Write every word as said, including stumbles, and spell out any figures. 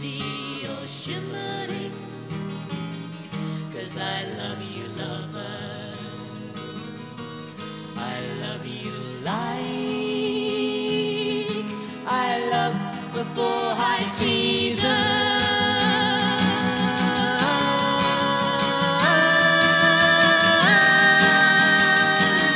see you're shimmering, 'cause I love you, lover. I